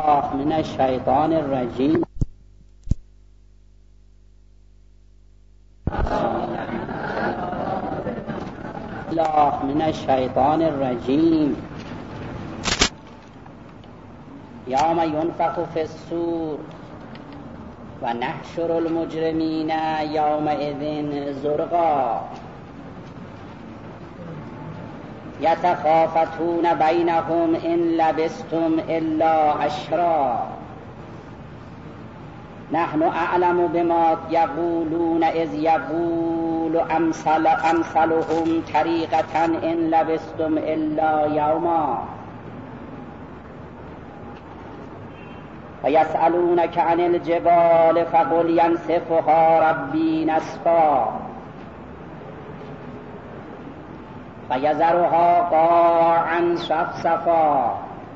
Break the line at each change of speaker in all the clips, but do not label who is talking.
من الشیطان الرجیم. الله من الشیطان الرجیم. یوم ینفخ فی الصور و نحشر المجرمین یومئذ زرقا یتخافتون بینهم ان لبثتم الا عشرا نحن اعلم بما یقولون اذ یقول امثلهم طریقة ان لبثتم الا یوما و یسألونک عن الجبال فقل ینسفها ربی نسفا فیذرها قاعا صفصفا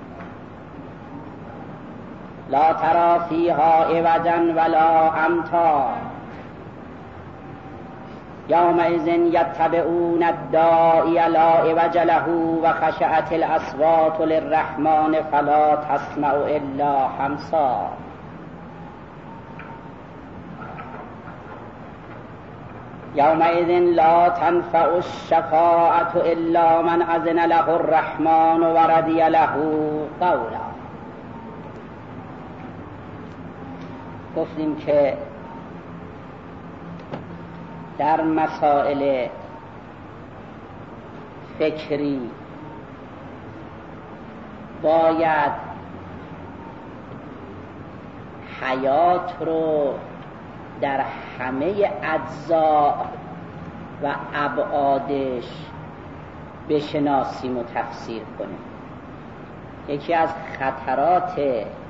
لا تری فیها عوجا ولا امتا یومئذ یتبعون الداعی لا عوج له و خشعت الاصوات للرحمن فلا تسمع الا همسا. یومئذ لا تنفع الشفاعة الا من اذن له الرحمن و رضی له قولا. گفتیم که در مسائل فکری باید حیات رو در همه اجزا و ابعادش بشناسیم و تفسیر کنیم. یکی از خطرات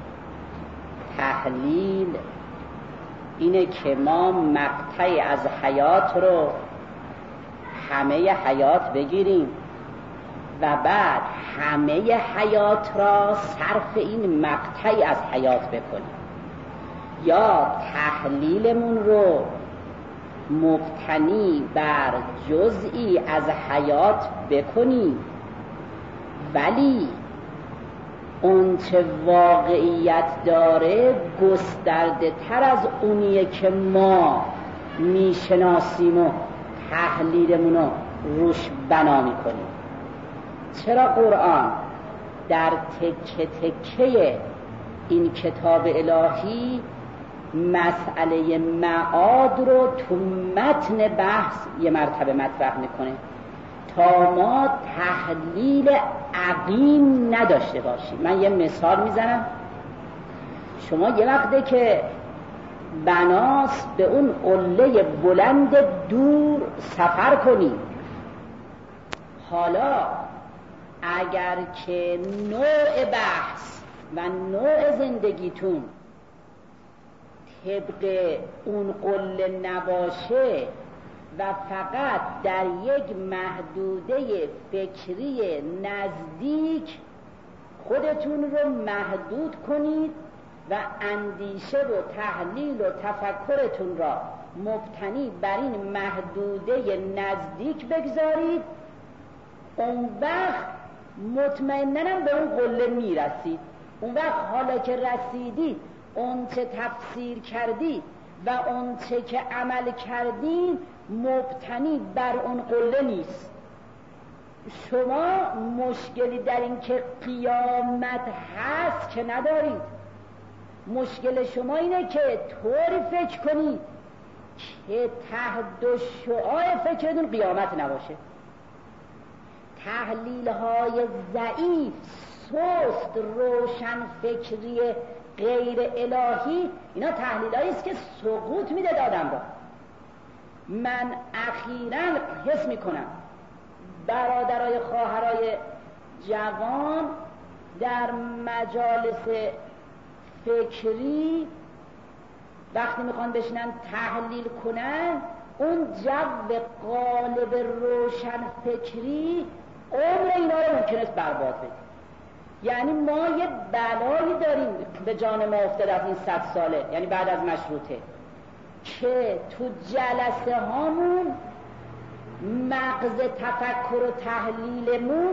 تحلیل اینه که ما مقطعی از حیات رو همه حیات بگیریم و بعد همه حیات را صرف این مقطعی از حیات بکنیم، یا تحلیلمون رو مبتنی بر جزئی از حیات بکنیم ولی اون چه واقعیت داره گسترده تر از اونیه که ما میشناسیم و تحلیلمون رو روش بنا میکنیم. چرا قرآن در تکه تکه این کتاب الهی مسئله معاد رو تو متن بحث یه مرتبه مطرح میکنه تا ما تحلیل عقیم نداشته باشیم؟ من یه مثال میزنم. شما یه وقته که بناس به اون قله بلند دور سفر کنید، حالا اگر که نوع بحث و نوع زندگیتون طبق اون قله نباشه و فقط در یک محدوده فکری نزدیک خودتون رو محدود کنید و اندیشه و تحلیل و تفکرتون را مبتنی بر این محدوده نزدیک بگذارید، اون وقت مطمئناً به اون قله میرسید. اون وقت حالا که رسیدید اون چه تفسیر کردید و اون چه که عمل کردید مبتنی بر اون قله نیست. شما مشکلی در این که قیامت هست که ندارید. مشکل شما اینه که طوری فکر کنید که تحت شعاع فکرتون قیامت نباشه. تحلیل های ضعیف، سست، روشن فکری غیر الهی، اینا تحلیل هایی است که سقوط میده آدم را. من اخیراً حس میکنم برادرای خواهرای جوان در مجالس فکری وقتی میخوان بشینن تحلیل کنن، اون جو قالب روشن فکری عمر اینا رو ممکنه است برباد بده. یعنی ما یه بلایی داریم به جان ما افتاده از این 100 ساله، یعنی بعد از مشروطه، که تو جلسه هامون مغز تفکر و تحلیلمون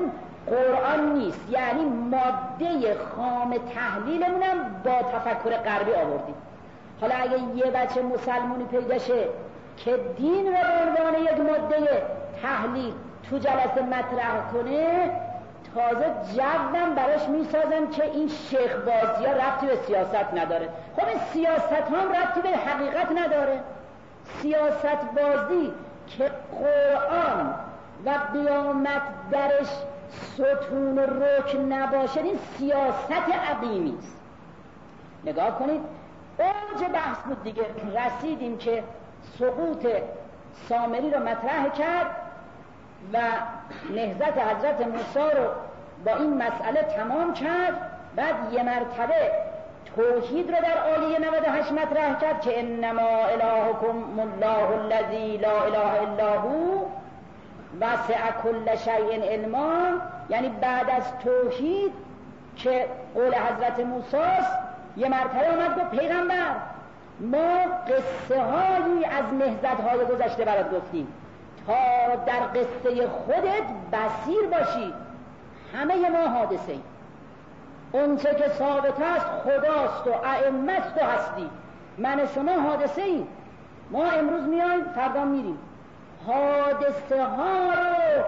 قرآن نیست، یعنی ماده خام تحلیلمونم با تفکر غربی آوردیم. حالا اگه یه بچه مسلمونی پیدا شه که دین رو به عنوان یک ماده تحلیل تو جلسه مطرح کنه، تازه جوم براش میسازن که این شیخ بازی ها ربطی به سیاست نداره. خب این سیاست هم ربطی به حقیقت نداره. سیاست بازی که قرآن و قیامت درش ستون و رکن نباشه، این سیاست عقیمی است. نگاه کنید اوج بحث بود دیگه، رسیدیم که سقوط سامری رو مطرح کرد و نهضت حضرت موسی رو با این مسئله تمام کرد. بعد یه مرتبه توحید رو در آیه 98 مطرح کرد که انما الهکم الله الذی لا اله الا هو وسع کل شیء علما. یعنی بعد از توحید که قول حضرت موسی است، یه مرتبه آمد گفت پیغمبر ما قصه هایی از نهضت های گذشته برات گفتیم تا در قصه خودت بصیر باشی. همه ما حادثه ایم، اون چه که ثابت است خداست و ائمه‌ست و هستی. من شما حادثه ایم، ما امروز میایم فردا میریم. حادثه ها رو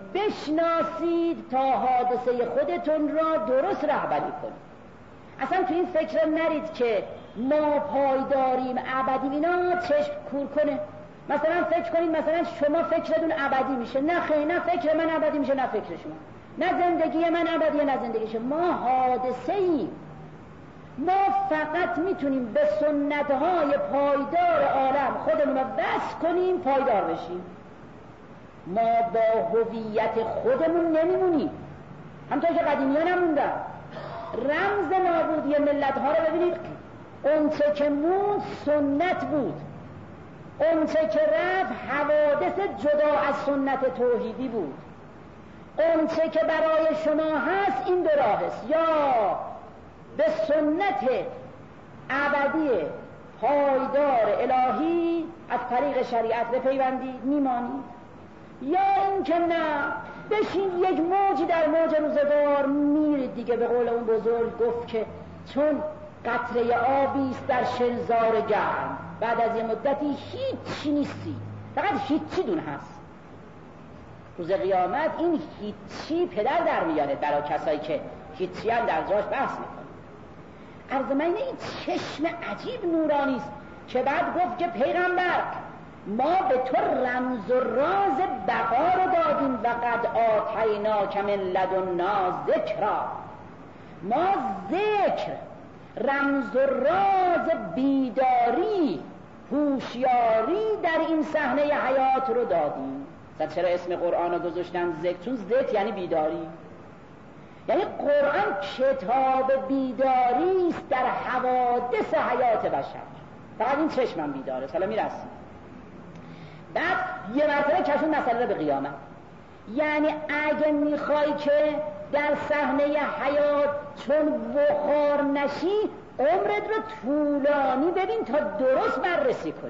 بشناسید تا حادثه خودتون را درست رهبری کنید. اصلا تو این فکر نرید که ما پایداریم ابدیم، اینا چشم کور کنه. مثلا فکر کنید مثلا شما فکرتون ابدی میشه، نه خیلی، نه فکر من ابدی میشه نه فکر شما، نه زندگی من ابدیه نه زندگی شما. ما حادثه ایم. ما فقط میتونیم به سنتهای پایدار عالم خودمون رو بس کنیم پایدار بشیم. ما با هویت خودمون نمیمونیم، همطور که قدیمیان نموندن. رمز نابودی ملت ها رو ببینید، اون چه که موند سنت بود، اون چه که رفت حوادث جدا از سنت توحیدی بود. اون چه که برای شما هست این دو راه است، یا به سنت ابدی پایدار الهی از طریق شریعت بپیوندید میمانید، یا این که نه بشین یک موجی در موج روزگار میرید دیگه. به قول اون بزرگ گفت که چون قطره آبیست در شنزار گرم، بعد از یه مدتی هیچی نیستی، فقط هیچی دون هست. روز قیامت این هیچی پدر در میاره برای کسایی که هیچی هم در جاش بحث میکنه. عرض من این چشم عجیب نورانی است که بعد گفت که پیغمبر ما به تو رمز و راز بقا رو دادیم و قد آتیناک من لدنا ذکرا. ما ذکر، رمز و راز بیداری، هوشیاری در این صحنه حیات رو دادیم. چرا اسم قرآن رو گذاشتن ذکر؟ چون ذکر یعنی بیداری، یعنی قرآن کتاب بیداری است در حوادث حیات بشر. فقط این چشمم بیداره. سلام میرسیم. بعد یه مرتبه کشون مسئله رو به قیامت، یعنی اگه میخوای که در صحنه حیات چون بخار نشی عمرت رو طولانی ببین تا درست بررسی کنی.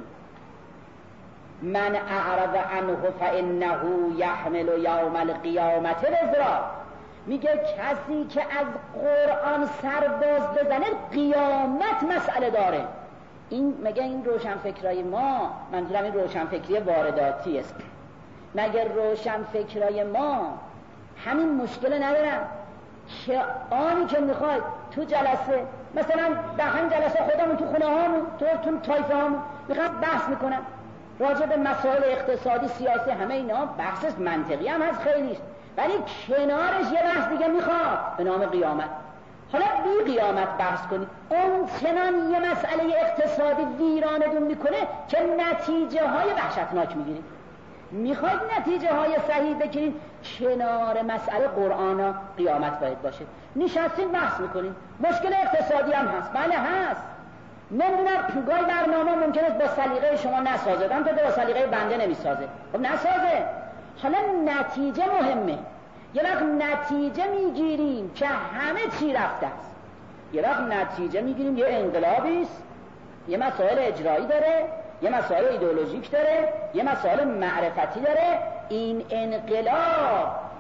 من اعرض عنه فانه یحمل یوم القیامت وزرا. میگه کسی که از قرآن سرباز بزنه قیامت مسئله داره. این مگه این روشنفکرای ما، منظورم این روشنفکری وارداتی است، مگه روشنفکرای ما همین مشکل ندارن که آنی که میخواد تو جلسه، مثلا در همین جلسه خودمون تو خونه هامون، تو طایفه هامون میخواد بحث میکنن راجع به مسائل اقتصادی سیاسی، همه اینا بحث منطقی هم هست خیلیش، ولی کنارش یه بحث دیگه میخواد به نام قیامت. حالا بی قیامت بحث کنید، اون چنان یه مسئله اقتصادی ویرانتون میکنه که نتیجه های وحشتناک میگیرید. میخواید نتیجه های صحیح بگیرید، کنار مسئله قرآن و قیامت باید باشه. نشستین بحث میکنید، مشکل اقتصادی هم هست، بله هست، نمیدونم گاهی برنامه ممکنه با سلیقه شما نسازه، هم تو با سلیقه بنده نمیسازه، خب نسازه. حالا نتیجه مهمه. یه وقت نتیجه میگیریم که همه چی رفته است، یه وقت نتیجه میگیریم یه انقلابی است، یه مسائل اجرایی داره، یه مسائل ایدئولوژیک داره، یه مسائل معرفتی داره. این انقلاب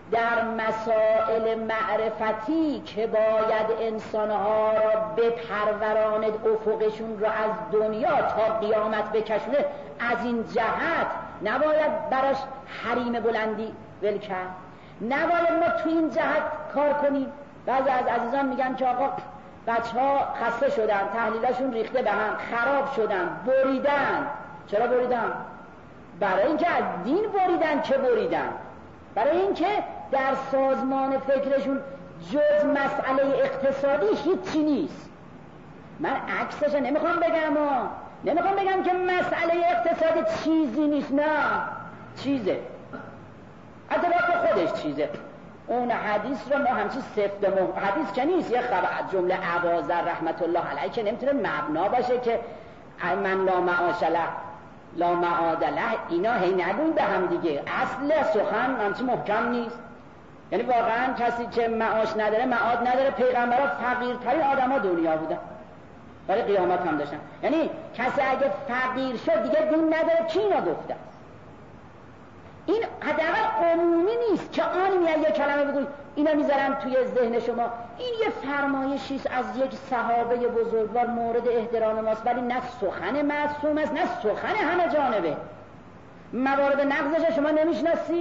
در مسائل معرفتی که باید انسانها را بپروراند، افقشون را از دنیا تا قیامت بکشونه، از این جهت نباید براش حریم بلندی ول کرد، نباید ما تو این جهت کار کنیم. بعضی از عزیزان میگن که آقا بچه ها خسته شدن، تحلیلشون ریخته به هم، خراب شدن، بریدن. چرا بریدن؟ برای اینکه از دین بریدن. که بریدن برای اینکه در سازمان فکرشون جز مسئله اقتصادی هیچی نیست. من عکسش نمیخوام بگم که مسئله اقتصادی چیزی نیست، نه چیزه، البته خودش چیزه. اون حدیث رو ما همچی سفت حدیث که نیست، یه خبر جمله اباذر رحمت الله علیه که نمیتونه مبنا باشه که من لا معاش له لا معاد له، اینا هی نگوی به هم دیگه. اصل سخن همچی محکم نیست. یعنی واقعا کسی که معاش نداره، معاد نداره. پیغمبرها فقیرترین آدما دنیا بودن، ولی قیامت هم داشتن. یعنی کسی اگه فقیر شد دیگه دین نداره. کی اینا گفته؟ این حداقل عمومی نیست که آن میاد یه کلمه بگوی اینا میذارن توی ذهن شما. این یه فرمایشیست از یک صحابه بزرگوار مورد احترام ماست، ولی نه سخن معصوم است، نه سخن همه جانبه. موارد نقضش شما نمیشناسی؟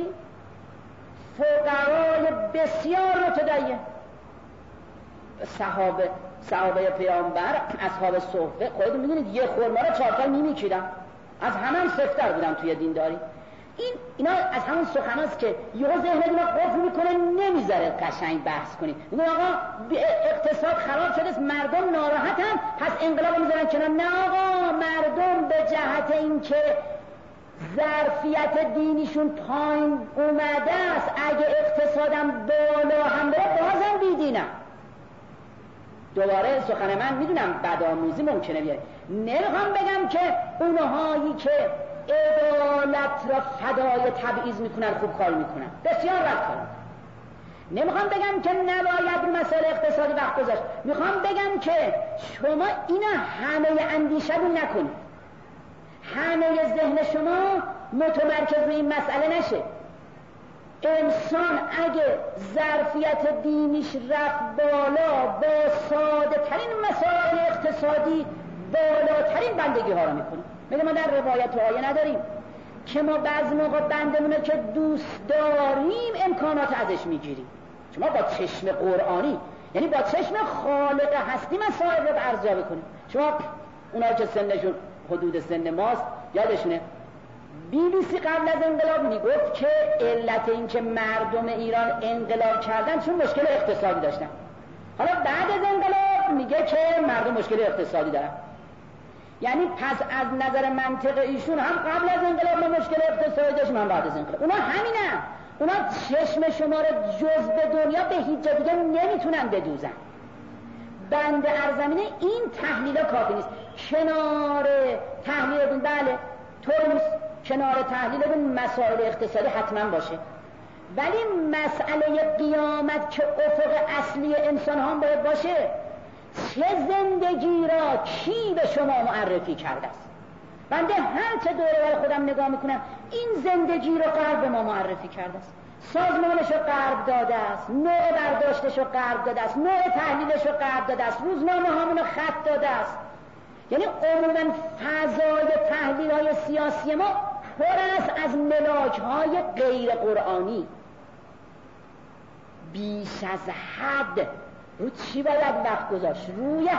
فقرای بسیار متدین، صحابه پیامبر، اصحاب صحبه، خودتون میدونید یه خرما رو 4 تا میمیکیدن، از همه سفتر بودن توی دینداری. اینا از همون سخناست که یه ذهن اینا قفل میکنه، نمیذاره قشنگ بحث کنی. میگن آقا اقتصاد خراب شده، مردم ناراحتن، پس انقلاب میذارن کنار. نه آقا، مردم به جهت اینکه ظرفیت دینیشون پایین اومده است، اگه اقتصادم بالا هم بره بازم بیدینم. دوباره سخن من میدونم بدآموزی ممکنه بیاره، نمیخوام بگم که اونهایی که عدالت را فدای تبعیض میکنن خوب کار میکنن، بسیار بد کار. نمیخوام بگم که نباید مسئله اقتصادی وقت گذاشت، میخوام بگم که شما اینا همه اندیشه‌تون نکنید، همه ذهن شما متمرکز روی این مسئله نشه. انسان اگه ظرفیت دینیش رفت بالا، با ساده ترین مسائل اقتصادی بالاترین بندگی ها رو میکنه. میگه ما در روایت و آیه نداریم که ما بعضی موقع بندمونه که دوست داریم امکانات ازش میگیریم. شما با چشم قرآنی، یعنی با چشم خالق هستی مسائل رو ارزیابی کنیم. شما اونایی که سنشون حدود سن ماست یادشونه BBC قبل از انقلاب میگفت که علت این که مردم ایران انقلاب کردن چون مشکل اقتصادی داشتن. حالا بعد از انقلاب میگه که مردم مشکل اقتصادی دارن. یعنی پس از نظر منطق ایشون هم قبل از انقلاب ما مشکل اقتصادی داشتیم، هم بعد از انقلاب. اونا همینه، اونا چشم شما رو جز به دنیا به هیچ جا دیگه نمیتونن بدوزن. بند ارزمینه این تحلیل کافی نیست. کنار تحلیل بله طور نیست، کنار تحلیل مسائل اقتصادی حتما باشه، ولی مسئله قیامت که افق اصلی انسان هم باید باشه. چه زندگی را کی به شما معرفی کرده است؟ بنده هر چه دوره بر خودم نگاه میکنم این زندگی را غرب به ما معرفی کرده است. سازمانش رو غرب داده است، نوع برداشتش رو غرب داده است، نوع تحلیلش رو غرب داده است، روزنامه هامون رو خط داده است. یعنی عموما فضای تحلیل های سیاسی ما پر است از ملاک های غیر قرآنی. بیش از حد رو چی باید وقت گذاشت؟ روی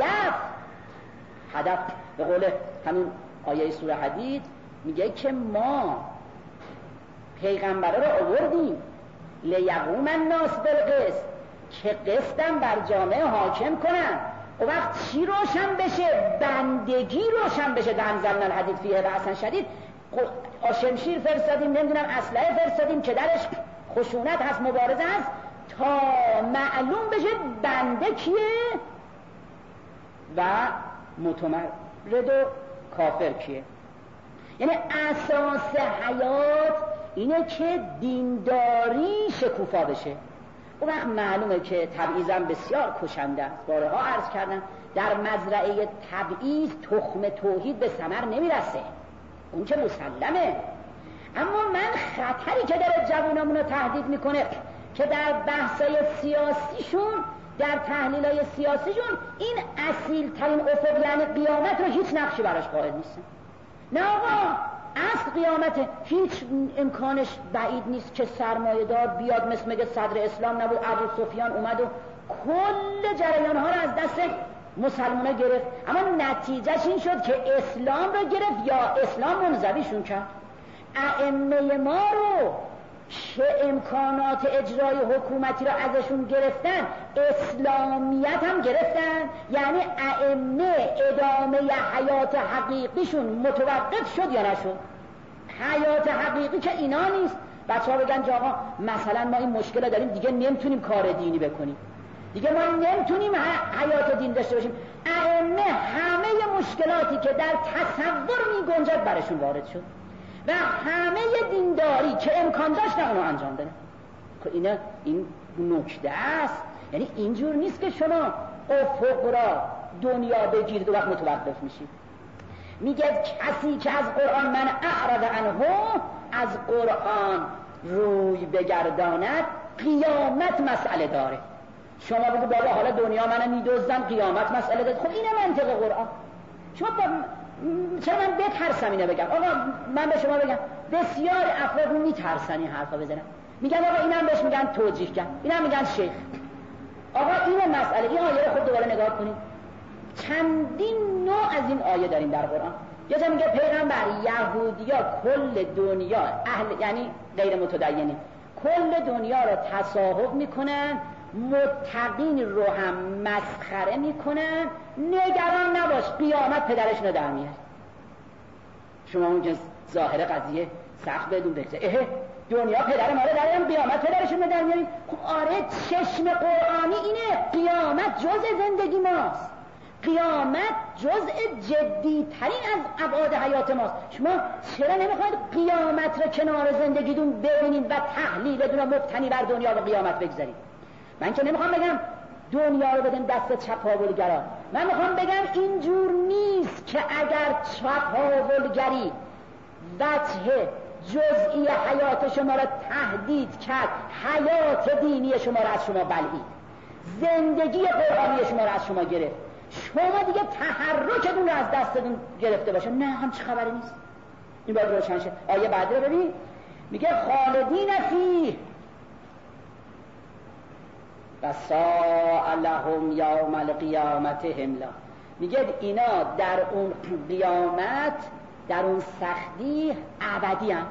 هدف. به قول همین آیه سوره حدید میگه که ما پیغمبره رو آوردیم لیقوم الناس بالقسط، که قسطم بر جامعه حاکم کنن. و وقت چی روشن بشه؟ بندگی روشن بشه. در انزلنا الحدید فیه بأس شدید. شمشیر فرستادیم، نمیدونم اسلحه فرستادیم که درش خشونت هست، مبارزه هست، تا معلوم بشه بنده کیه و متمرد و کافر کیه. یعنی اساس حیات اینه که دینداری شکوفا بشه. اون وقت معلومه که تبعیضم بسیار کشنده است. بارها عرض کردم در مزرعه تبعیض تخم توحید به ثمر نمیرسه، اون که مسلمه. اما من خطری که داره جوانمون رو تهدید میکنه که در بحثای سیاسیشون، در تحلیلای سیاسیشون این اصیل ترین افق یعنی قیامت رو هیچ نقشی براش قائل نیستن. نه آقا، اصل قیامت هیچ امکانش بعید نیست که سرمایه دار بیاد مثل مگه صدر اسلام نبود ابو سفیان اومد و کل جریان ها رو از دست مسلمان ها گرفت، اما نتیجهش این شد که اسلام رو گرفت یا اسلام منزویشون کرد. ائمه ما رو که امکانات اجرای حکومتی را ازشون گرفتن، اسلامیت هم گرفتن، یعنی ائمه ادامه حیات حقیقیشون متوقف شد یا نشد؟ حیات حقیقی که اینا نیست. بچه ها بگن آقا مثلا ما این مشکل داریم دیگه نمیتونیم کار دینی بکنیم، دیگه ما نمیتونیم حیات دین داشته باشیم. ائمه همه مشکلاتی که در تصور می گنجد برشون وارد شد و همه دینداری که امکان داشت اونو انجام بده. این نکته است. یعنی اینجور نیست که شما افق را دنیا بگیرید و وقت متوقف میشید. میگه کسی که از قرآن من اعرض عنه، از قرآن روی بگرداند، قیامت مسئله داره. شما بگو بابا حالا دنیا منو میدزدن، قیامت مسئله داره. خب اینه منطق قرآن. شما چرا من بترسم اینو بگم؟ آقا من به شما بگم بسیار افراد میترسن این حرفا بزنن، میگن آقا اینم بهش میگن توجیه کن، اینم میگن شیخ. آقا این مسئله، این آیه رو خود دوباره نگاه کنید. چندین نوع از این آیه داریم در قرآن. یه جا میگه پیغمبر یهودیا کل دنیا اهل، یعنی غیر متدینین، کل دنیا رو تصاحب میکنن، متقین رو هم مسخره میکنن، نگران نباش قیامت پدرشون رو در میاره. شما اون که ظاهر قضیه سخت بدون بگذاره، دنیا پدر ما رو در میاره، قیامت پدرشون رو در میاره. خب آره، چشم قرآنی اینه، قیامت جزء زندگی ماست، قیامت جزء جدی ترین از ابعاد حیات ماست. شما چرا نمیخواید قیامت رو کنار زندگیتون ببینید و تحلیلتون رو مبتنی بر دنیا و قیامت بگذارید؟ من که نمیخوام بگم دنیا رو بدین دست چپاولگرا، من میخوام بگم اینجور نیست که اگر چپاولگری وجه جزئی حیات شما را تهدید کرد، حیات دینی شما را از شما بلعید، زندگی قرآنی شما را از شما گرفت، شما دیگه تحرکتون رو از دستتون گرفته باشه. نه، همچه خبری نیست. این باید روشن شه. آیه بعد رو ببین، میگه خالدین فیه و ساء لهم یوم القیامت حملا. میگه اینا در اون قیامت، در اون سختی ابدی هم،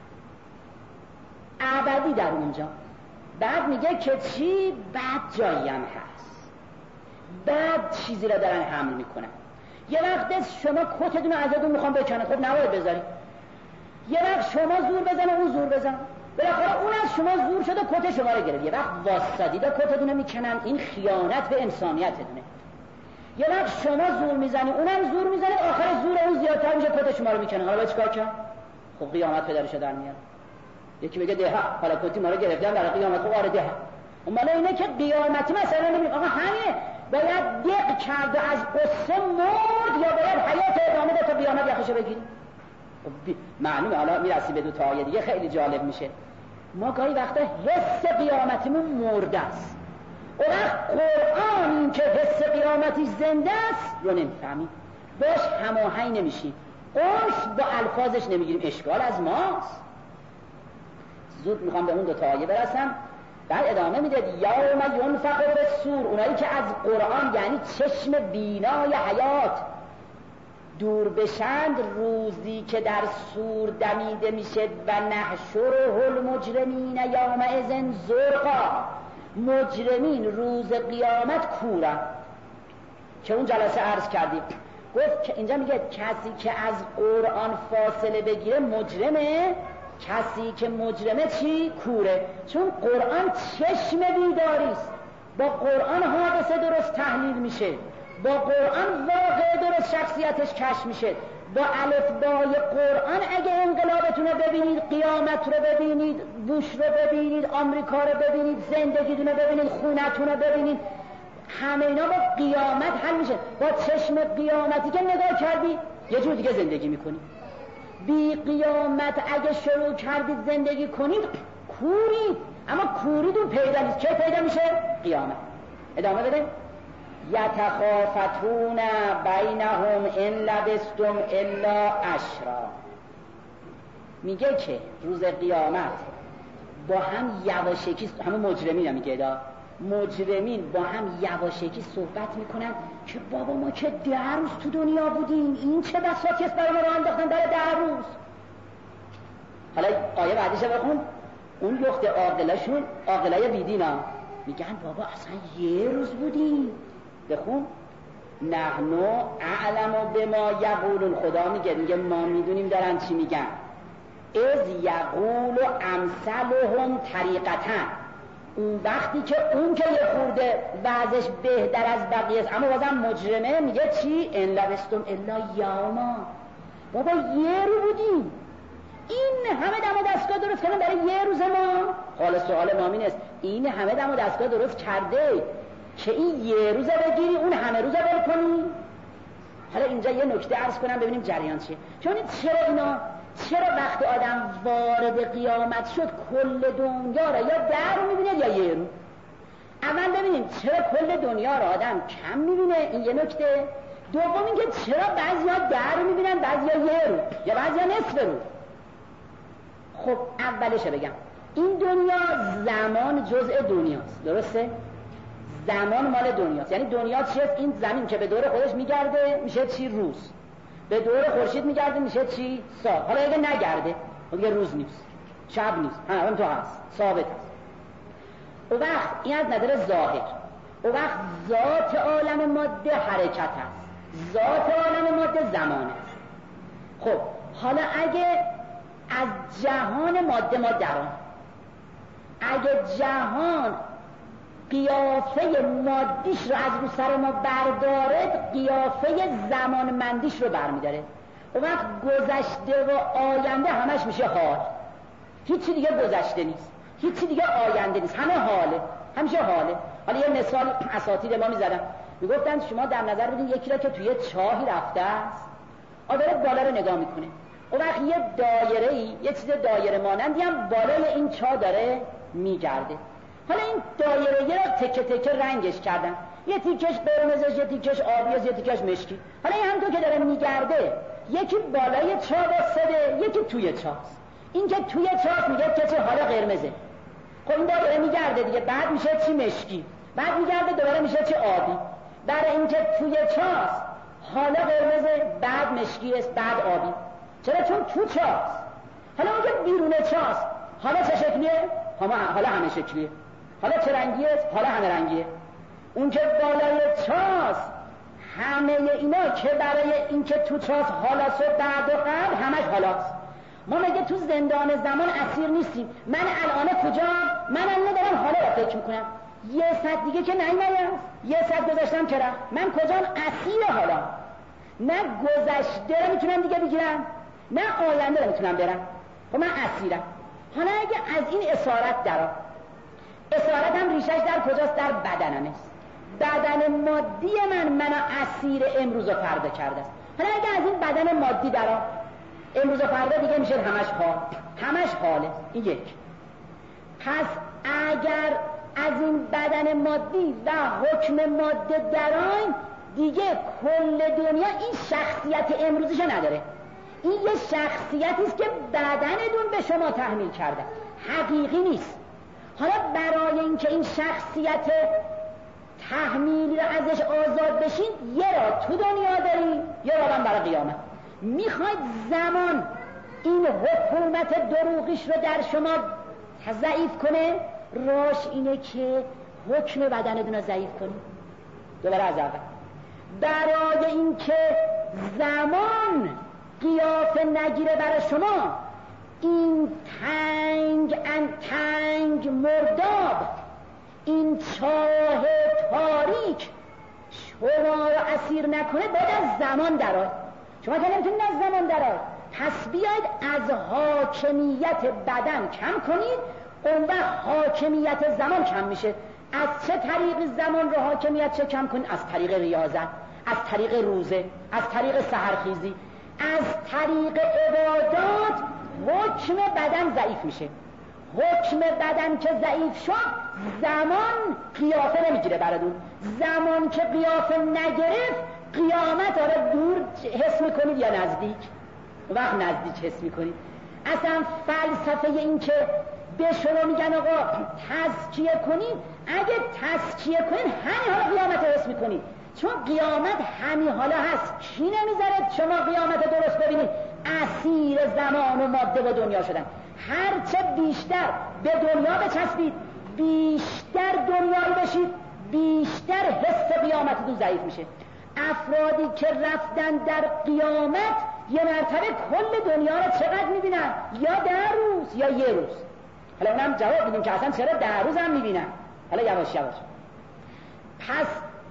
ابدی در اونجا. بعد میگه که چی؟ بد جایی هم هست، بد چیزی را دارن حمل میکنن. یه وقت شما کتتون رو ازتون میخوام بکنه، خب نباید بذاری. یه وقت شما زور بزنه، اون زور بزن، بالاخره اون از شما زور شده کت شما رو گرفت. یه وقت واسطیده کتتون میکنن، این خیانت به انسانیتتونه. یه وقت شما زور میزنی، اونم زور میزنه، آخر زور اون زیادتر میشه، کت شما رو میکنه. حالا چیکار کنم؟ خب قیامت پدرشو در میاره. یکی بگه ده حالا کتی ما رو گرفتن برای قیامت، خب آره ده. اون مالا اینه که قیامتی مثلا نمیگه آقا همین باید دق کرده از قصه مرد یا باید حیات ادامه ده تا قیامت یخشو بگیری. معلومه. حالا میرسی به دو تا آیه دیگه خیلی جالب میشه. ما گاهی وقتا حس قیامتیمون مرده است، اون وقت قرآن این که حس قیامتی زنده است رو نمیفهمیم، باش هماهنگ نمیشیم، قرص با الفاظش نمیگیریم، اشکال از ماست. زود میخوام به اون دو تا آیه برسم. بعد ادامه میده یوم ینفخ فی الصور، اونایی که از قرآن یعنی چشم بینای حیات دور بشند، روزی که در صور دمیده میشه و نحشره المجرمین یومئذ زرقا، مجرمین روز قیامت کورن. که اون جلسه عرض کردیم، گفت که اینجا میگه کسی که از قرآن فاصله بگیره مجرمه، کسی که مجرمه چی؟ کوره. چون قرآن چشم بیداری است، با قرآن حادثه درست تحلیل میشه، با قرآن واقع درست شخصیتش کشف میشه. با الفبای قرآن اگه انقلابتون رو ببینید، قیامت رو ببینید، بوش رو ببینید، آمریکا رو ببینید، زندگیتون رو ببینید، خونتون رو ببینید، همه اینا با قیامت حل میشه. با چشم قیامتی که نگاه کردی یه جور دیگه زندگی میکنی. بی قیامت اگه شروع کردید زندگی کنید کورید، اما کوریدون پیدا نیست. چه پیدا میشه؟ قیامت. ادامه بده. یتخافتون بینهم ان لبثتم الا عشرا. میگه که روز قیامت با هم یواشکی، همون مجرمین هم میگه مجرمین با هم یواشکی صحبت میکنن که بابا ما که 10 روز تو دنیا بودیم، این چه بساطی است برای ما راه انداختن برای 10 روز. حالا آیه بعدیش بخون. اون یخت عاقلشون، عاقلای بیدینا، میگن بابا اصلا 1 روز بودیم. بخون. نحن اعلم بما یقولون. خدا میگه ما میدونیم دارن چی میگن. از یقول امثلهم طریقتن. اون وقتی که اون که یه خورده وضعش بهتر از بقیه است اما بازم مجرمه، میگه چی؟ ان لبثتم الا یوما. بابا 1 روز بودیم، این همه دم و دستگاه درست کردن برای 1 روز ما. حالا سوال ما این است این همه دم و دستگاه درست کرده که این 1 روز بگیری اون همه روز ول کنی؟ حالا اینجا یه نکته عرض کنم ببینیم جریان چیه. چون چرا وقتی آدم وارد قیامت شد کل دنیا را یا 10 رو میبینه یا 1 رو؟ اول ببینیم چرا کل دنیا را آدم کم میبینه، این یه نکته. دوم اینکه چرا بعضیا 10 رو میبینن بعضیا 1 رو یا بعضیا نصف رو. خب اولش بگم این دنیا زمان جزء دنیاست، درسته؟ زمان مال دنیاست. یعنی دنیا چیه؟ این زمین که به دور خودش میگرده میشه چی؟ روز. به دور خورشید میگرده میشه چی؟ سال. حالا اگه نگرده دیگه روز نیست، شب نیست، اون تو هست، ثابت هست. اون وقت این از نظر ظاهر. اون وقت ذات عالم ماده حرکت هست، ذات عالم ماده زمان هست. خب حالا اگه از جهان ماده ما درام، اگه جهان قیافه مادیش رو از رو سر ما برداره، قیافه زمانمندیش رو برمیداره. اون وقت گذشته و آینده همش میشه حال. هیچی دیگه گذشته نیست، هیچی دیگه آینده نیست، همه حاله، همیشه حاله. حالا یه مثال اساتید ما میزدن، میگفتن شما در نظر بدین یکی را که توی چاهی رفته است، آداره بالا رو نگاه میکنه، اون وقت یه دایره‌ای، یه چیز دایره مانندی هم بالای این چاه داره میگرده. حالا این دایره را تکه تکه رنگش کردن، یه تیکش قرمزش، یه تیکش آبی، یه تیکش مشکی. حالا این هم تو که داره میگرده، یکی بالای چاه واسطه، یکی توی چاهست. این که توی چاه میگه که چه حالا قرمزه. خب این داره میگرده دیگه، بعد میشه چی؟ مشکی. بعد میگرده دوباره میشه چی؟ آبی. برای اینکه توی چاهست حالا قرمزه، بعد مشکی است، بعد آبی. چرا؟ چون تو چاهست. حالا اون که بیرون چاهست حالا چه شکلیه؟ حالا همه شکلیه. حالا چه رنگیه؟ حالا همه رنگیه. اون که بالای چاست همه اینا که برای این که تو چاست حالاست و بعد و قبل همش حالاست. ما مگه تو زندان زمان اسیر نیستیم؟ من الان کجا؟ من الان دارم حالا را فکر میکنم، یه ساعت دیگه که نمیاد، یه ساعت گذاشتم که رفت، من کجا؟ اسیر حالا. نه گذشته رو میتونم دیگه بگیرم، نه آینده رو میتونم برم. خب من اسیرم. حالا اگه از این اسارت درام، اسارت هم ریشش در کجاست؟ در بدنم است. بدن مادی منو اسیر امروز و فردا کرده است. حالا اگه از این بدن مادی درام، امروز و فردا دیگه میشه همش حال، همش حاله. این یک. پس اگر از این بدن مادی و حکم ماده درام، دیگه کل دنیا این شخصیت امروزیشو نداره. این یه شخصیتی است که بدنتون به شما تحمیل کرده، حقیقی نیست. حالا برای اینکه این شخصیت تحمیلی رو ازش آزاد بشین، یه را تو دنیا داریم، یه را هم برای قیامت. میخواید زمان این حکومت دروغیش رو در شما ضعیف کنه، راش اینه که حکم بدنتون رو ضعیف کنید. دوباره از اول. برای اینکه زمان قیافه نگیره برای شما، این تنگ مرداب، این چاه تاریک شما رو اسیر نکنه، باید از زمان درآید. شما که نمیتونید از زمان درآید، پس بیاید از حاکمیت بدن کم کنید، اون وقت حاکمیت زمان کم میشه. از چه طریق زمان رو حاکمیت چه کم کنید؟ از طریق ریاضت، از طریق روزه، از طریق سحرخیزی. از طریق عبادات حکم بدن ضعیف میشه. حکم بدن که ضعیف شد، زمان قیافه نمیگیره براتون. زمان که قیافه نگرفت، قیامت آره دور حس میکنید یا نزدیک؟ وقت نزدیک حس میکنید. اصلا فلسفه این که به شما میگن آقا تزکیه کنید، اگه تزکیه کنید همین حالا قیامت رو حس میکنید، چون قیامت همین حالا هست. کی نمیذاره شما قیامت رو درست ببینید؟ اسیر زمان و ماده و دنیا شدن. هرچه بیشتر به دنیا بچسبید، بیشتر دنیایی بشید، بیشتر حس قیامتتون ضعیف میشه. افرادی که رفتن در قیامت یه مرتبه کل دنیا رو چقدر میبینن؟ یا 10 روز یا 1 روز. حالا اونم جواب میدیم که اصلا چرا 10 روز هم میبینن. حالا یواش یواش. پس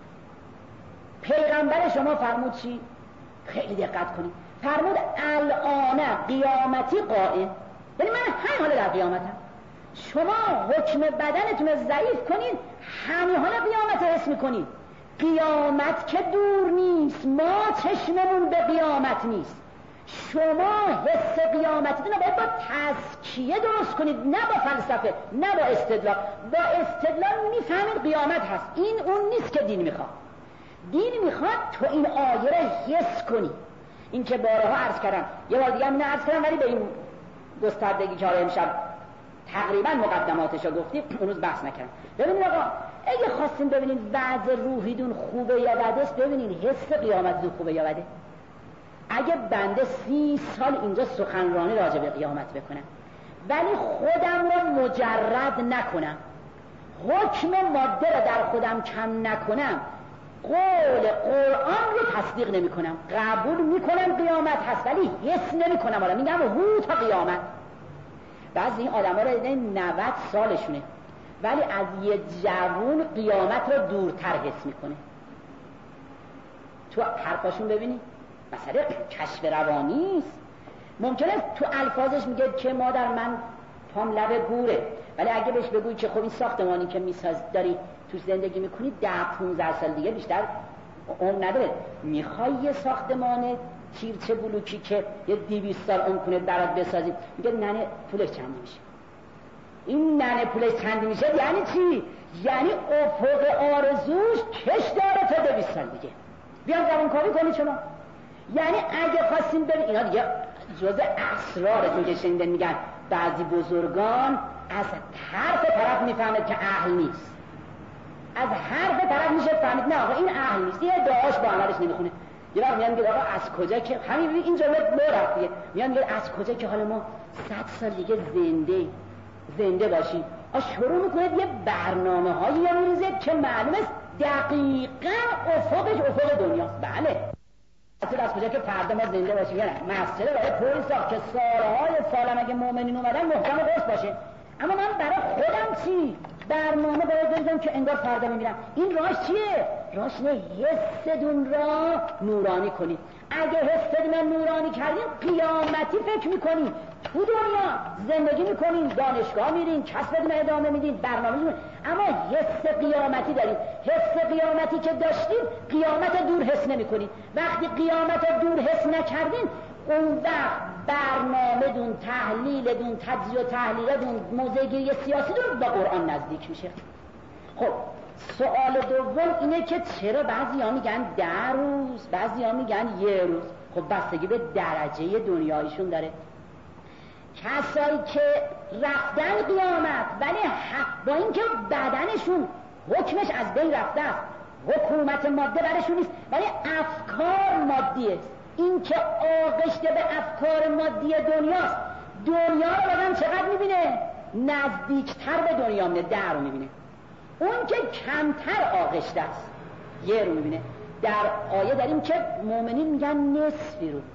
پیغمبر شما فرمود چی؟ خیلی دقت کنید. فرمود الان قیامتی قائم، یعنی من همین حالا در قیامتم. شما حکم بدنتون رو ضعیف کنید، همین حالا قیامت رو حس میکنید. قیامت که دور نیست، ما چشممون به قیامت نیست. شما حس قیامتتون رو باید با تزکیه درست کنید، نه با فلسفه، نه با استدلال. با استدلال میفهمید قیامت هست. این اون نیست که دین میخواد. دین میخواد تو این آیه رو حس کنی. این که بارها عرض کردم، یه بار دیگه هم عرض کردم، ولی به این گستردگی که امشب تقریبا مقدماتش رو گفتیم اون روز بحث نکردم. ببینید آقا، اگه خواستین ببینید وضع روحیدون خوبه یا بده است، ببینید حس قیامتتون خوبه یا بده. اگه بنده 30 سال اینجا سخنرانی راجع به قیامت بکنم ولی خودم رو مجرد نکنم، حکم ماده رو در خودم کم نکنم، قول قرآن رو تصدیق نمی کنم. قبول می کنم قیامت هست ولی حس نمی کنم. حالا میگم هو تا قیامت. بعضی این آدم ها رو 90 سالشونه ولی از یه جوون قیامت رو دورتر حس میکنه. تو حرفاشون ببینید مثلا کشف روانی است. ممکنه تو الفاظش میگه که مادر من پام لب گوره، ولی اگه بهش بگوی که خب این ساختمانی که داری تو زندگی میکنی 10-15 سال دیگه بیشتر عمر نداره، میخوای یه ساختمان تیرچه بلوکی که یه 200 سال عمر کنه برات بسازید؟ میگه ننه پولش چند میشه. این ننه پولش چند میشه یعنی چی؟ یعنی افق آرزوش کش داره تا 200 سال دیگه. بیام زبانکاوی کنید شما. یعنی اگه خواستیم بریم، اینا دیگه جزء اسرارتون که شنیدن میگن بعضی بزرگان از حرف طرف میفهمد که اهل نیست. از حرف طرف میشه فهمید نه آقا این اهل نیست، یه دعاش با عملش نمیخونه. یه وقت میگن میگه آقا از کجا که همین این جمله رفت دیگه، میگن میگه از کجا که حالا ما 100 سال دیگه زنده باشیم. شروع میکنه یه برنامه‌هایی میریزه که معلومه دقیقاً افقش افق دنیاست. بله از کجا که فردا ما زنده باشیم، یعنی مسجد برای پول ساخت که سالهای سالم اگه مؤمنین اومدن محکم و قرص باشه. اما من برای خودم چی؟ برنامه باید بریزم که انگار فردا میمیرم. این راهش چیه؟ راهش نه حستون را نورانی کنید. اگه حستون را نورانی کردین قیامتی فکر میکنین، تو دنیا زندگی میکنین، دانشگاه میرین، کسبتون ادامه میدین، برنامه میدین، اما حس قیامتی دارید. حس قیامتی که داشتید قیامت دور حس نمیکنید. وقتی قیامت دور حس نکردین اون وقت برنامه دون، تحلیل دون، تجزیه و تحلیل دون، موضعگیری سیاسی دون با قرآن نزدیک میشه. خب سوال دوم اینه که چرا بعضی ها میگن 10 روز، بعضی ها میگن 1 روز. خب بستگی به درجه دنیایشون داره. کسایی که رفتن قیامت ولی با اینکه بدنشون حکمش از بین رفته است، حکومت ماده برشون نیست، ولی افکار مادیه. این که آغشته به افکار مادی دنیاست، دنیا رو بدن چقدر میبینه؟ نزدیکتر به دنیا میبینه، 10 رو میبینه. اون که کمتر آغشته است 1 رو میبینه. در آیه داریم که مؤمنین میگن نصفی روز،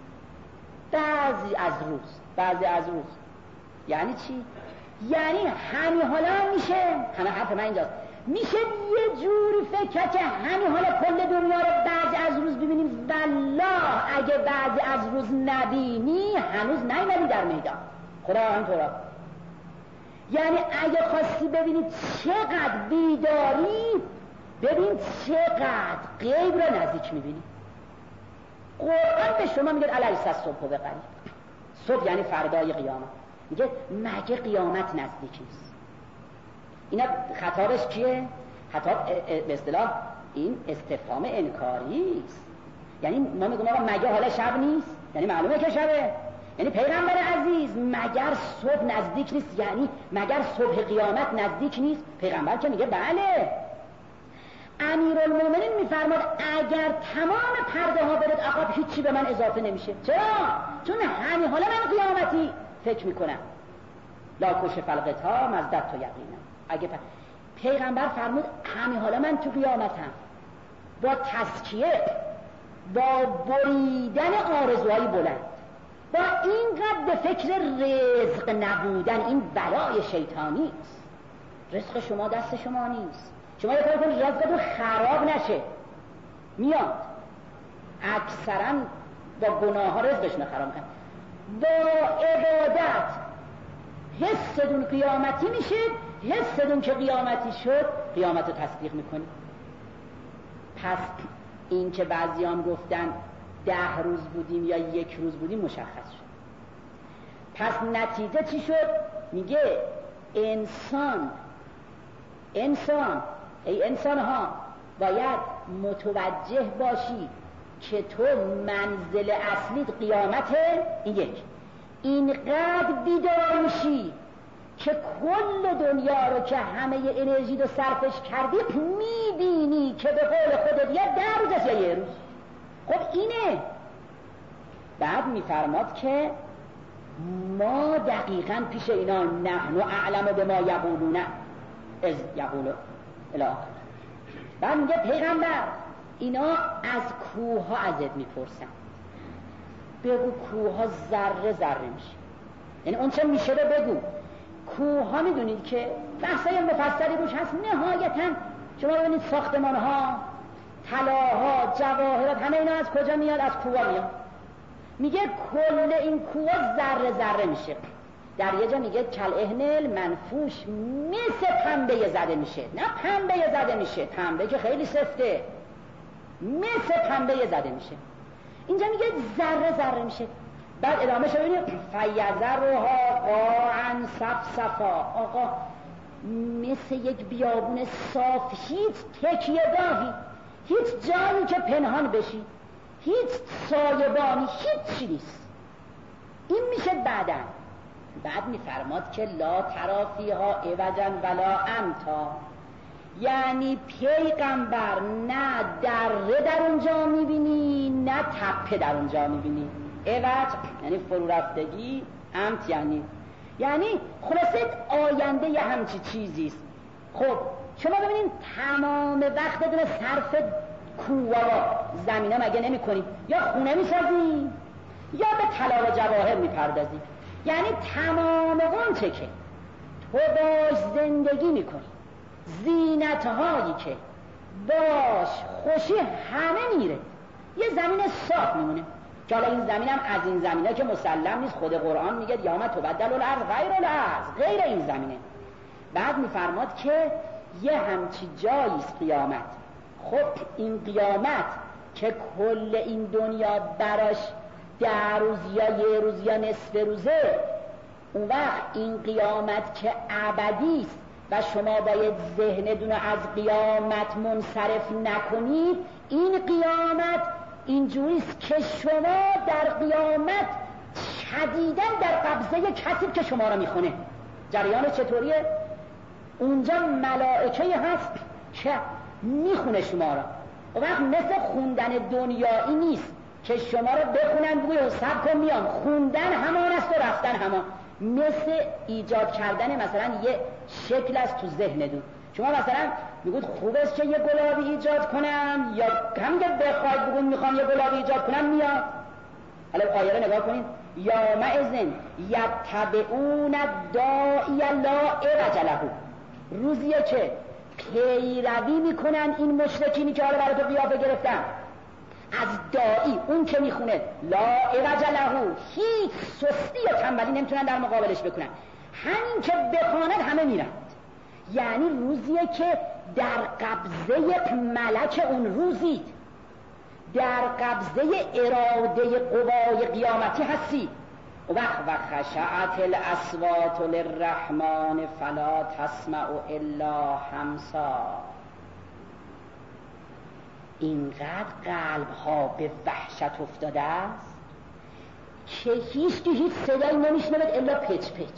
بعضی از روز. یعنی چی؟ یعنی همین حالا میشه، همه حرف من اینجاست، میشه یه جوری فکر که همین حالا کل دنیا رو بعضی از روز ببینیم. والله اگه بعضی از روز نبینی هنوز نیومدی در میدان. خدا همینطورا. یعنی اگه خواستی ببینید چقدر بیداری، ببین چقدر غیب رو نزدیک میبینی. قرآن به شما میگه الیس الصبح بقریب، صبح یعنی فردای قیامت، میگه مگه قیامت نزدیک نیست؟ اینا خطابش کیه؟ خطاب به اصطلاح این استفهام انکاری است. یعنی ما میگم آقا مگه حالا شب نیست؟ یعنی معلومه که شبه. یعنی پیغمبر عزیز مگر صبح نزدیک نیست؟ یعنی مگر صبح قیامت نزدیک نیست؟ پیغمبر که میگه بله. امیرالمومنین میفرماد اگر تمام پرده ها برد عقب هیچی به من اضافه نمیشه. چرا؟ چون همین حالا من قیامتی فکر میکنم. لا کشف الغطا مزدت تو یقینا. اگه پیغمبر فرمود همین حالا من تو قیامتم، با تزکیه، با بریدن آرزوهای بلند، با اینقدر به فکر رزق نبودن، این بلای شیطانی است. رزق شما دست شما نیست. شما یه کار کنید رزقتون خراب نشه. میاد اکثرا با گناه ها رزقشون خراب میکنن. با عبادت حستون قیامتی میشه، حستون که قیامتی شد قیامت رو تصدیق میکنی. پس این که بعضیان گفتن 10 روز بودیم یا 1 روز بودیم مشخص شد. پس نتیجه چی شد؟ میگه انسان ای انسان ها باید متوجه باشی که تو منزل اصلیت قیامته. اینقدر بیدار میشی که کل دنیا رو که همه انرژی رو صرفش کردی میبینی که به قول خودت یا 10 روز است یا 1 روز. خب اینه. بعد میفرماد که ما دقیقاً پیش اینا نحن اعلم بما یقولون از یقولو الی آخر. بعد میگه پیغمبر اینا از کوه ها ازت میپرسن، بگو کوه ها ذره ذره میشه. یعنی اون چه میشه رو بگو. کوه ها میدونید که بحثای مفصلی روش هست. نهایتاً شما ببینید ساختمان ها، طلاها، جواهرات، همه اینا از کجا میاد؟ از کوه ها میاد. میگه کل این کوه ذره ذره میشه. در یه جا میگه کالعهن المنفوش، مثل پنبه زده میشه. نه پنبه زده میشه، پنبه که خیلی سفته، مثل پنبه زده میشه. اینجا میگه ذره ذره میشه. بعد ادامه شو ببینید فیذرها قاعا صفصفا. آقا مثل یک بیابون صاف، هیچ تکیه‌گاهی، هیچ جایی که پنهان بشی، هیچ سایبانی، هیچ چی نیست. این میشه بعد میفرماد که لا تری فیها عوجا ولا امتا. یعنی پیغمبر نه دره در اونجا میبینی نه تپه در اونجا میبینی. عوج یعنی فرو رفتگی، امت یعنی خلاصه آینده یه همچی چیزیست. خب شما ببینید تمام وقتتون صرف کوه و زمینه مگه نمی کنید؟ یا خونه می سازی یا به طلا و جواهر می پردازی. یعنی تمام اون چه که تو باش زندگی می کنی، زینت هایی که باش خوشی همه میره، یه زمین صاف میمونه. که حالا این زمین هم از این زمینه که مسلم نیست. خود قرآن میگه یوم تبدل الارض غیر الارض، غیر این زمینه. بعد میفرماد که یه همچی جاییست قیامت. خب این قیامت که کل این دنیا براش 10 روز یا 1 روز یا نصف روزه، اون وقت این قیامت که ابدیست و شما باید ذهنتون رو از قیامت منصرف نکنید. این قیامت اینجوریست که شما در قیامت شدیداً در قبضه کسی که شما رو میخونه. جریان چطوریه؟ اونجا ملائکه هست که میخونه شما رو. و وقت مثل خوندن دنیایی نیست که شما رو بخونن بگوی سب کن میام. خوندن همان است و رفتن همان. مثل ایجاد کردن مثلا یه شکل است تو ذهنتون. شما مثلا میگوید خوب است که یه گلابی ایجاد کنم، یا هم که بخواید بگوید میخوام یه گلابی ایجاد کنم میاد. حالا آیه رو نگاه کنید. یا معزن یتبعون الداعی لا عوج له. روزیه که پیروی میکنن این مشرکینی که حالا برای تو قیافه گرفتن از داعی، اون که میخونه لا عوج له، هیچ سستی یا تنبلی نمیتونن در مقابلش بکنن. همین که بخواند همه میرن. یعنی روزیه که در قبضه ملک اون روزید، در قبضه اراده قوای قیامتی هستی. و خشعت الاصوات للرحمن فلا تسمع الا همسا. اینقدر قلب ها به وحشت افتاده است که هیچ صدایی نمیشنود الا پچ پچ.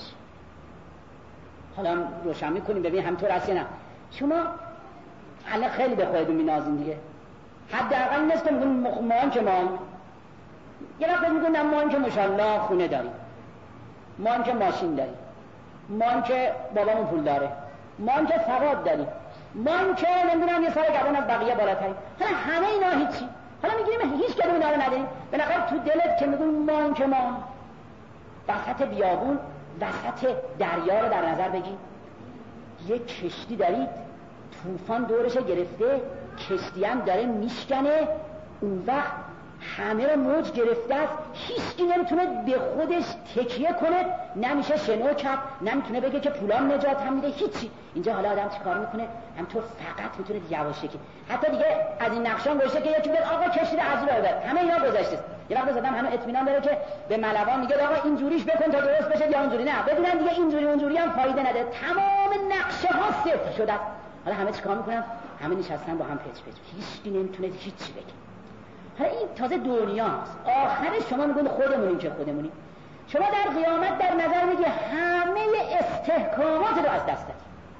حالا روشن میکنیم ببین همطور هست یا نه. شما الان خیلی به خودتون مینازین دیگه، حداقل نیست که میگن مان که مان، یه وقت میگن مان که ماشاءالله خونه داریم، مان که ماشین داریم، مان که بابامون پول داره، مان که ثواب داریم، مان که نمیدونم یه سال گبان از بقیه بالاتریم. حالا همه اینا هیچی. حالا میگیم هیچ کدوم اینا رو نداریم. بالاخره تو دلت که میگن مان که مان، وسط بیابون وسط دریا رو در نظر بگی، یه کشتی دارید، طوفان دورش گرفته، کشتی هم داره میشکنه، اون وقت همه رو موج گرفته است، هیچکی نمیتونه به خودش تکیه کنه، نمیشه شنو کرد، نمیتونه بگه که پولان نجات هم میده، هیچی. اینجا حالا آدم چی کار میکنه؟ همطور فقط میتونه یواشکی که حتی دیگه از این نقشان گوشه که یکی بیاد آقا کشتی از رو ببر، همه اینا گذشته. یه وقت زدم همه اطمینان داره که به ملوان میگه آقا اینجوریش بکن تا درست بشه یا اونجوری نه، بدونن دیگه اینجوری اونجوری هم فایده نداره، تمام نقشه ها صفر شده. حالا همه چیکار میکنن؟ همه نشستن با هم پچ پچ، هیچکی نمیتونه هیچی بگه. حالا این تازه دنیاست، آخرش شما میگن خودمونیم که خودمونیم. شما در قیامت در نظر میگه همه استحکامات رو از دست دادی،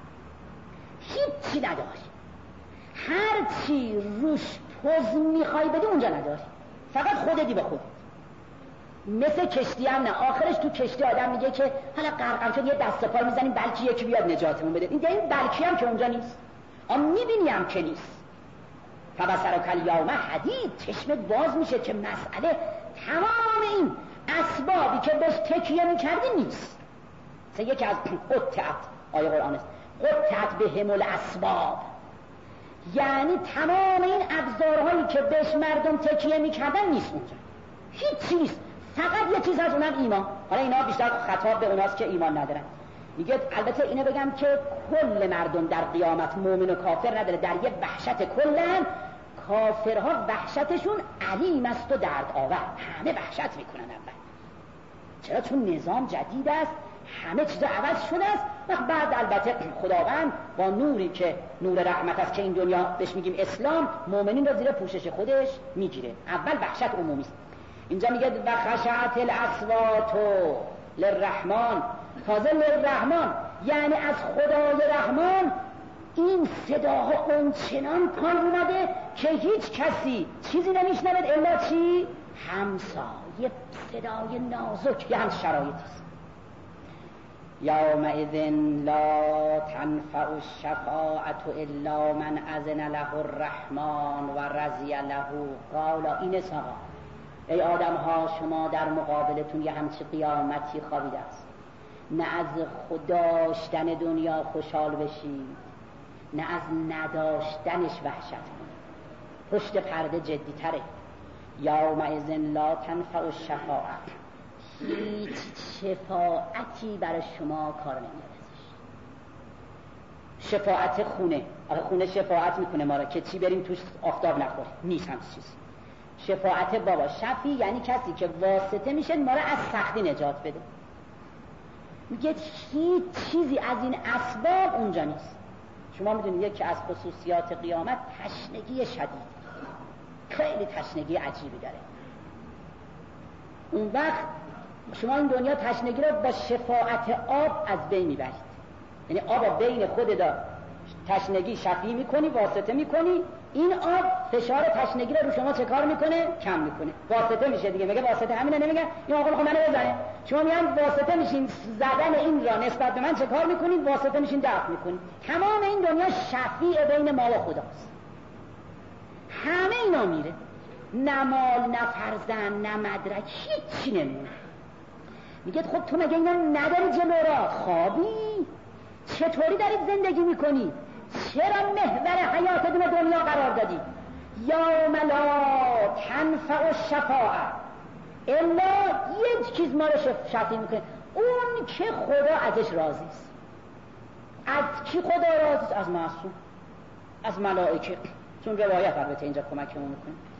هیچی نداری، هر چی روش پوز میخوای بدی اونجا نداری، فقط خودتی با خودت. مثل کشتی هم نه، آخرش تو کشتی آدم میگه که حالا غرقم شد یه دست پا میزنیم بلکه یکی بیاد نجاتمون بده. این بلکی هم که اونجا نیست، میبینی هم که نیست. فبصرک الیوم حدید، چشمت باز میشه که مسئله تمام این اسبابی که بهش تکیه میکردی نیست. یکی از قطعت آیه قرآن است، قطعت بهم الاسباب، یعنی تمام این ابزارهایی که بهش مردم تکیه میکردن نیست اونجا، هیچ نیست، فقط یه چیز از اونم ایمان. حالا اینا بیشتر خطاب به اوناست که ایمان ندارن. میگه البته اینو بگم که کل مردم در قیامت مؤمن و کافر نداره، در یه وحشت کلن. کافرها وحشتشون علیم است و درد آور، همه وحشت میکنن اول. چرا؟ چون نظام جدید است، همه چیزا عوض شده است. بعد البته خداوند با نوری که نور رحمت است که این دنیا بهش میگیم اسلام، مؤمنین رو زیر پوشش خودش میگیره. اول وحشت عمومی است. اینجا میگه و خشعت الاصوات للرحمن، تازه للرحمن یعنی از خدای رحمان این صداها اونچنان پایین اومده که هیچ کسی چیزی نمیشنود الا چی؟ همسا، یه صدای نازک، یه هم شرایطیست. یومئذ لا تنفع الشفاعة الا من اذن له الرحمن و رضی له قولا. این ساقا ای آدم ها، شما در مقابلتون یه همچی قیامتی خوابیده است، نه از داشتن دنیا خوشحال بشید، نه از نداشتنش وحشت کنید. پشت پرده جدی تره. یومئذ لا تنفع الشفاعة، هیچ شفاعتی برای شما کار نمیاد ازش. شفاعت خونه، آره خونه شفاعت میکنه ما را که چی بریم توش آفتاب نخوریم، نیست همچین چیزی. شفاعت بابا، شفی یعنی کسی که واسطه میشه ما را از سختی نجات بده. میگه هیچ چیزی از این اسباب اونجا نیست. شما میدونید یکی از خصوصیات قیامت تشنگی شدید، خیلی تشنگی عجیبی داره. اون وقت شما این دنیا تشنگی رو با شفاعت آب از بین میبرید، یعنی آب بین خود دا تشنگی شفی میکنی، واسطه میکنی، این آب فشار تشنگی رو شما چه کار میکنه؟ کم میکنه، واسطه میشه دیگه. میگه واسطه همینه، نمیگه این آقا منو بزنه، شما میگن واسطه میشین، زدن این را نسبت به من چه کار میکنید؟ واسطه میشین، دفع میکنید. تمام این دنیا شفیع بین ما و خداست. همه اینا میره، نه مال، نه فرزند، نه مدرک، هیچی نمونه. میگه خب تو مگه اینا نداری جلو را؟ خوابی؟ چطوری دارید زندگی میکنی؟ چرا محور حیاتتون دنیا قرار دادی؟ یوم لا تنفع الشفاعة الا، یک چیز ما رو شفیع میکنه، اون که خدا ازش راضی است. از کی خدا راضی است؟ از معصوم، از ملائکه. چون روایت البته اینجا کمکمون میکنه.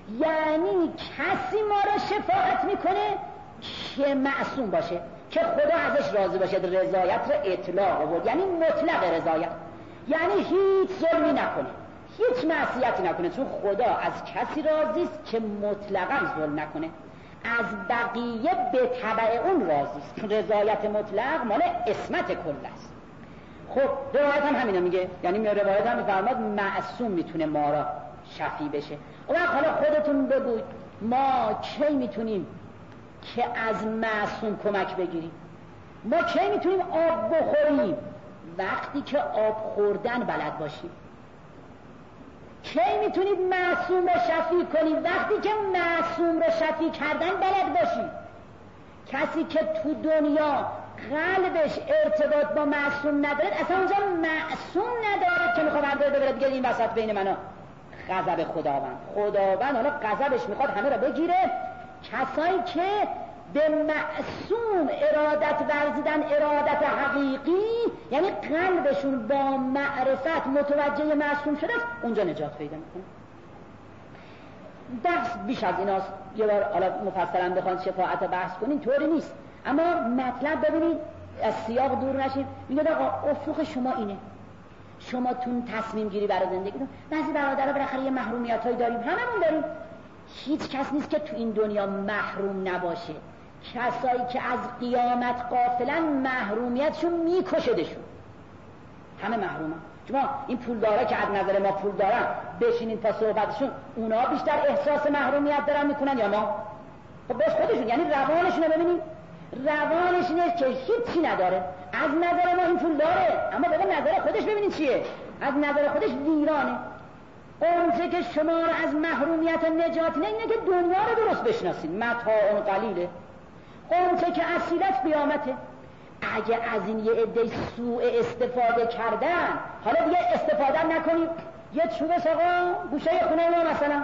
یعنی کسی ما را شفاعت میکنه که معصوم باشه، که خدا ازش راضی باشه. رضایت را اطلاق آورد، یعنی مطلق رضایت، یعنی هیچ ظلمی نکنه، هیچ معصیتی نکنه، چون خدا از کسی راضی است که مطلقا ظلم نکنه. از بقیه به تبع اون راضی است، چون رضایت مطلق مال عصمت کل است. خب روایت هم همینو میگه، یعنی روایت هم میفرماد معصوم میتونه ما را شفیع بشه. و حالا خودتون بگوید ما کی میتونیم که از معصوم کمک بگیریم؟ ما کی میتونیم آب بخوریم؟ وقتی که آب خوردن بلد باشیم. کی میتونید معصوم رو شفیع کنید؟ وقتی که معصوم رو شفیع کردن بلد باشید. کسی که تو دنیا قلبش ارتباط با معصوم نداره، اصلا اونجا معصوم نداره که میخواد برداره ببره بگه این وسط بین منو غضب خداوند حالا غضبش میخواد همه رو بگیره. کسایی که به معصوم ارادت ورزیدن، ارادت حقیقی، یعنی قلبشون با معرفت متوجه معصوم شده است، اونجا نجات پیدا میکنه. بحث بیش از ایناست، یه بار حالا مفصلا بخوان شفاعت بحث کنین طوری نیست، اما مطلب ببینید از سیاق دور نشید. میگه آقا افق شما اینه، شما تون تصمیم گیری برای زندگیتون. بعضی برادرها بالاخره یه محرومیتایی داریم، هممون داریم. هیچ کس نیست که تو این دنیا محروم نباشه. کسایی که از قیامت غافلن محرومیتشون میکشدشون، همه محرومن. شما این پولدارا که از نظر ما پول دارن بشینین تا صحبتشون، اونا بیشتر احساس محرومیت دارن میکنن یا ما؟ خب بس خودشون، یعنی روانشون رو ببینیم، روانش اینه که هیچی نداره. از نظر ما این پول داره، اما به نظر خودش ببینید چیه؟ از نظر خودش ویرانه. اونچه که شما رو از محرومیت نجات نه، اینه که دنیا رو درست بشناسید، متاع قلیله. اونچه که اصیلت قیامته. اگه از این یه عده سوء استفاده کردن، حالا دیگه استفاده نکنید، یه چوب ساقا گوشه خونه ما مثلا،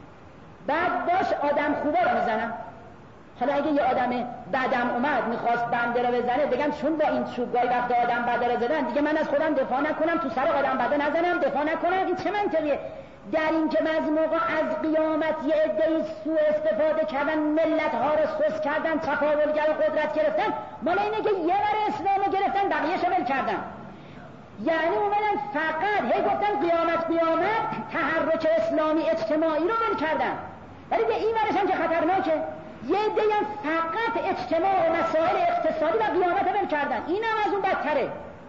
بعد باش آدم خوبه رو میزنن. حالا اگه یه آدم بدم اومد میخواست بنده رو بزنه، بگم چون با این چوب گاهی وقت آدم بده رو زدن، دیگه من از خودم دفاع نکنم، تو سر آدم بده نزنم، دفاع نکنم. این چه منطقیه؟ در این که از موقع از قیامت یه عده‌ای سوء استفاده کردن، ملت ها رو سوس کردن، تفاولگر و قدرت گرفتن، مال اینه که یه بر اسلام گرفتن، بقیه‌شو ول کردن. یعنی اومدن فقط هی گفتن قیامت تحرک اسلامی اجتماعی رو ول کردن، ولی به این ورش هم که خطرناکه، یه عده‌ای هم فقط اجتماع و مسائل اقتصادی و قیامت رو ول کردن. این هم از اون بدتره.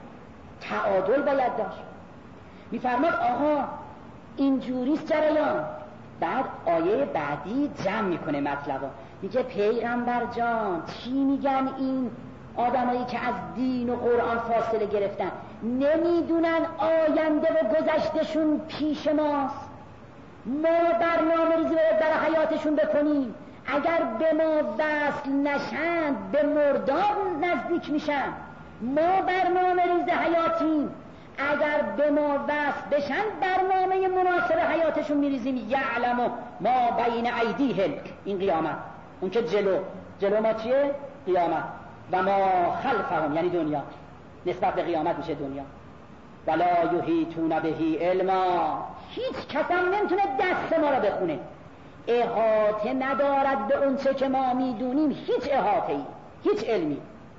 تعادل باید داشت. میفرماد آقا اینجوریست جریان. بعد آیه بعدی جمع میکنه مطلبا، میگه پیغمبر جان چی میگن این آدمایی که از دین و قرآن فاصله گرفتن؟ نمیدونن آینده و گذشتشون پیش ماست، ما برنامه ریزی برای حیاتشون بکنیم. اگر به ما وصل نشند به مرداب نزدیک میشن. ما برنامه ریز حیاتیم، اگر به ما وصل بشن برنامه مناسب حیاتشون میریزیم. یعلم ما بین ایدیهم، این قیامت، اون که جلو ما چیه؟ قیامت. و ما خلفهم یعنی دنیا، نسبت به قیامت میشه دنیا. ولا یحیطون به علما، هیچ کس هم نمیتونه دست ما رو بخونه. احاطه ندارد به اون چه که ما میدونیم، هیچ احاطه‌ای، هیچ علمی.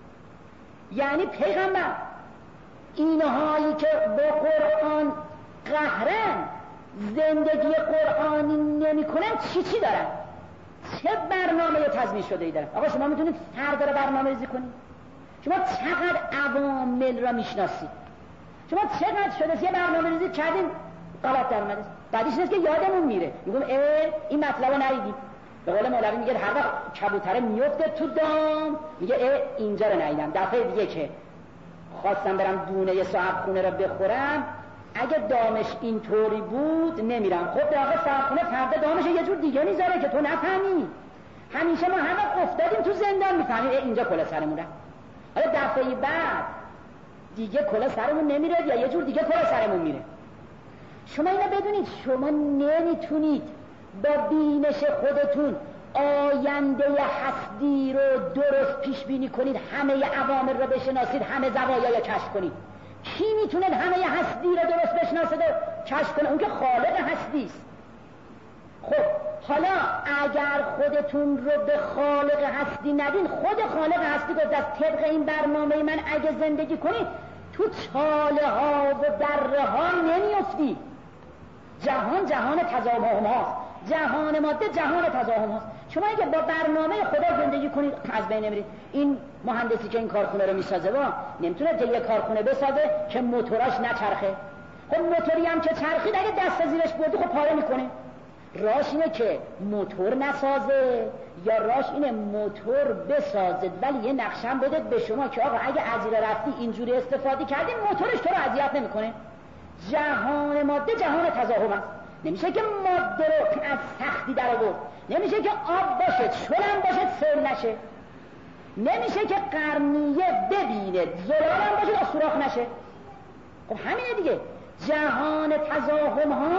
یعنی پیغمبر اینهایی که با قرآن قهرن، زندگی قرآنی نمی کنن، چی دارن؟ چه برنامه تضمین شده ای دارن؟ آقا شما میتونید فردا رو برنامه ریزی کنید؟ شما چقدر عوامل را میشناسید؟ شما چقدر شده یه برنامه ریزی کردیم غلط در اومده، بعدش نیست که یادمون میره، میگم این مطلب رو نریدیم. به قول مولوی میگه هر وقت کبوتره میفته تو دام، میگه اینجا رو نریدم. دفعه دیگه که خواستم برم دونه صاحبخونه رو بخورم، اگه دامش اینطوری بود نمیرم. خب در واقع صاحبخونه فردا دامش یه جور دیگه میذاره که تو نفهمی. همیشه ما هر وقت افتادیم تو زندان میفهمیم اینجا کلا سرمونه. حالا دفعه بعد دیگه کلا سرمون نمیره یا یه جور دیگه کلا سرمون میره. شما اینو بدونید، شما نمیتونید با بینش خودتون آینده هستی رو درست پیش بینی کنید، همه عوامل رو بشناسید، همه زوایا رو کشف کنید. کی میتونه همه هستی رو درست بشناسه و کشف کنه؟ اون که خالق هستی است. خب حالا اگر خودتون رو به خالق هستی ندین، خود خالق هستی گفت از طبق این برنامه من اگه زندگی کنی تو چاله ها و دره ها نمیفتی. جهان جهان تزاحم هاست، جهان ماده جهان تزاحم هاست. شما اگه با برنامه خدا زندگی کنید از بین نمیرید. این مهندسی که این کارخونه رو میسازه نمیتونه یه کارخونه بسازه که موتوراش نچرخه. خب موتوری هم که چرخید اگه دست زیرش بردی خب پاره میکنه. راش اینه که موتور نسازه یا راش اینه موتور بسازه ولی یه نقشم بده به شما که آقا اگه از این رفتی اینجوری استفاده کردی موتورش تو رو اذیت نمیکنه. جهان ماده جهان تزاحم است. نمیشه که ماده رو از سختی در آورد، نمیشه که آب باشه چلم باشه سیل نشه، نمیشه که قرنیه ببینه زلال هم باشه تا سوراخ نشه. خب همینه دیگه. جهان تزاحم ها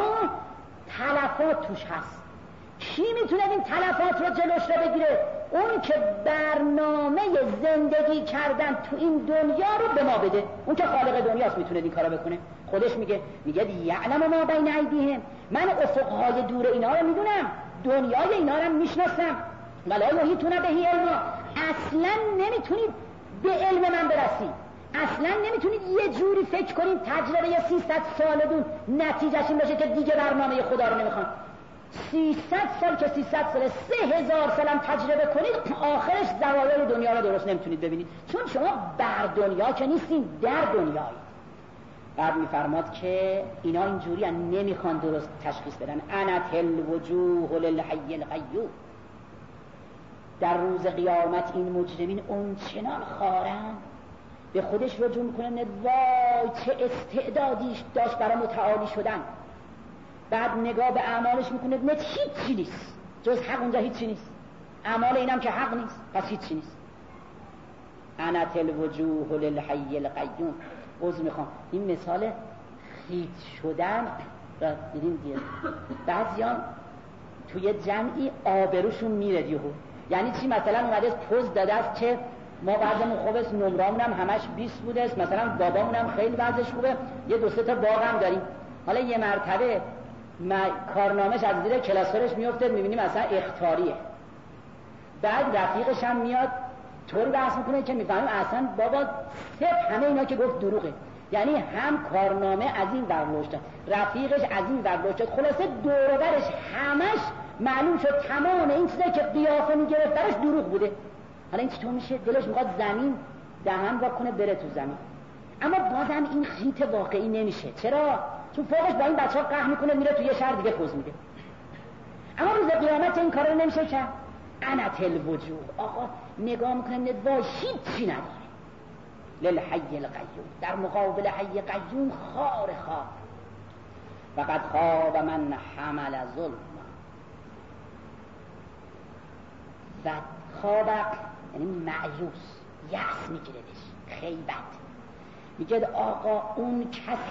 تلفات توش هست. کی میتونه این تلفات رو جلوش رو بگیره؟ اون که برنامه زندگی کردن تو این دنیا رو به ما بده. اون که خالق دنیاست میتونه این کارو بکنه. خودش میگه یعلم ما بین ایدیهم، من افقهای دور اینا رو میدونم، دنیای اینا رو میشناسم. ولا یحیطون به علما، اصلا نمیتونید به علم من برسید، اصلا نمیتونید یه جوری فکر کنید تجربه 300 سال دون نتیجهش این باشه که دیگه برنامه خدا رو نمیخوان. 300 سال که 300 سال 3000 سالم تجربه کنید آخرش زوایای دنیا رو درست نمیتونید ببینید، چون شما بر دنیا که نیستین، در دنیایی. بعد میفرماد که اینا اینجوری نمیخوان درست تشخیص بدن. انت الوجوه للحی القیوم. در روز قیامت این مجرمین اون چنان خارن به خودش رجوع میکنه وای چه استعدادیش داشت برای متعالی شدن. بعد نگاه به اعمالش میکنه نه هیچی نیست جز حق، اونجا هیچی نیست. اعمال اینم که حق نیست پس هیچی نیست. انت الوجوه للحی القیوم. عذر میخوام این مثال خیت شدن را دیدین دیگه. بعضیان توی جمعی آبروشون میره یهو. یعنی چی؟ مثلا اومده پوز داده است که ما بعضمون خوبه است، نمرامون هم همش 20 بوده است، مثلا بابامون هم خیلی وضعش خوبه، یه 2-3 تا باغ هم داریم. حالا یه مرتبه کارنامه‌اش از زیر کلاسورش میفته میبینیم مثلا اخطاریه. بعد رفیقش هم میاد طوری بحث میکنه که میفهمیم اصلا بابا همه اینا که گفت دروغه. یعنی هم کارنامه از این ورلوشتن، رفیقش از این ورلوشتن، خلاصه دور و برش همش معلوم شد تمام این چیزایی که قیافه میگرفت برش دروغ بوده. حالا این چطور میشه؟ دلش میخواد زمین دهن واکنه بره تو زمین، اما بازم این خیت واقعی نمیشه. چرا؟ چون فوقش با این بچه‌ها قهر میکنه میره تو یه شهر دیگه پوز میده. اما روز قیامت این کارو نمیشه کرد. انت الوجوه. آقا نگاه میکنه وای هیچی نداره. للحی القیوم، در مقابل حی قیوم خار وقد خواب من حمل ظلم. و خواب یعنی مایوس، یأس میگیردش، خیبت. میگه آقا اون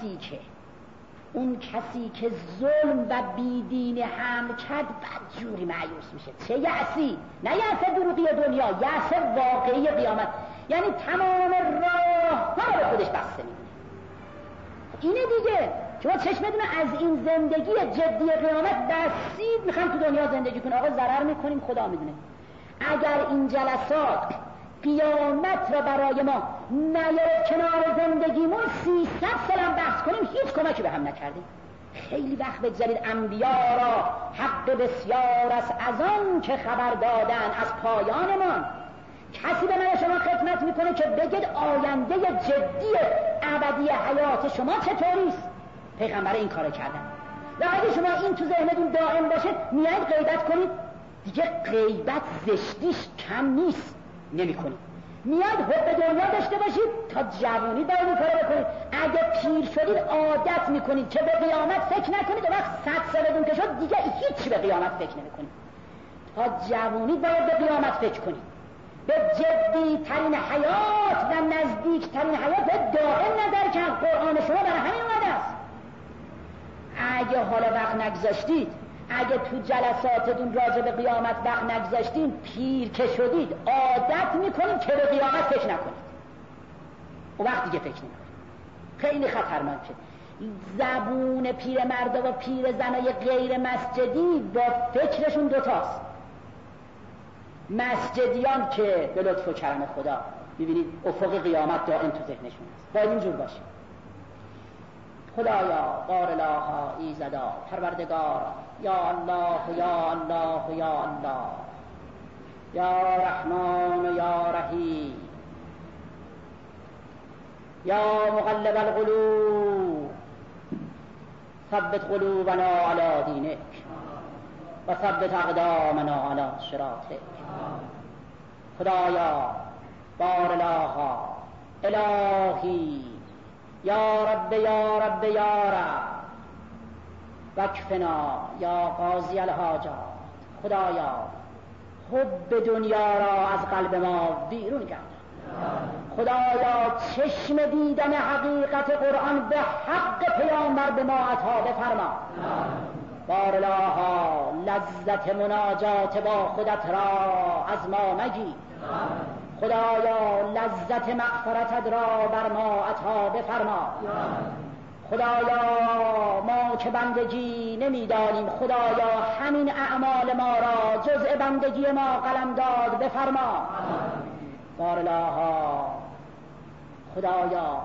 کسی که ظلم و بیدین حمل کرد بدجوری مایوس میشه. چه یأسی؟ نه یأس دروغی دنیا، یأس واقعی قیامت. یعنی تمام راه ها به خودش بسته میمونه. اینه دیگه. شما چشمتون از این زندگی جدی قیامت بسید میخوام تو دنیا زندگی کنه. آقا ضرر میکنیم، خدا میدونه. اگر این جلسات قیامت را برای ما نیارد کنار زندگیمون 300 سال هم بحث کنیم هیچ کمکی به هم نکردیم. خیلی وقت بگذارید انبیا را حق بسیار است از آن که خبر دادن از پایانمان. کسی به من شما خدمت میکنه که بگید آینده جدی ابدی حیات شما چطوریست؟ پیغمبر این کارو کردن. و اگه شما این تو ذهنتون دائم باشه میایید غیبت کنید، دیگه غیبت زشتیش کم نیست، نمی کنید. میاد حب دنیا داشته باشید تا جوانی باید این کارو بکنید. اگه پیر شدید عادت میکنید که به قیامت فکر نکنید و وقت 100 سالتون که شد دیگه هیچی به قیامت فکر نمی کنید. تا جوانی باید به قیامت فکر کنید، به جدی ترین حیات و نزدیک ترین حیات به دائم نظر کرد. قرآن شما برای همین اومده است. اگه حالا وقت نگذاشتید، اگه تو جلساتتون راجع به قیامت وقت نگذاشتین، پیر که شدید عادت میکنید که به قیامت فکر نکنید. اون وقت دیگه فکر نکنید. خیلی خطرناکه. زبون پیرمردا و پیرزنای غیر مسجدی با فکرشون دوتاست. مسجدیان که به لطف و کرم خدا میبینید افق قیامت دائم تو ذهنشون است، باید اینجور باشه. خدایا، بار الها، ایزدا، پروردگار، یا الله یا الله یا الله، یا رحمان و یا رحیم، یا مقلب القلوب ثبت قلوبنا علی دینک و ثبت اقدامنا علی صراطک. خدایا، بار الها، الهی، یا رب یا رب یا رب، وکفنا یا قاضی الحاجات. خدایا، حب دنیا را از قلب ما بیرون گردان. خدایا، چشم دیدن حقیقت قرآن به حق پیامبر به ما عطا بفرما. بار الها، لذت مناجات با خودت را از ما مگیر. خدایا، لذت مغفرتت را بر ما عطا بفرما. خدایا، ما که بندگی نمی‌دانیم، خدایا همین اعمال ما را جزء بندگی ما قلمداد بفرما. بار الها، خدایا،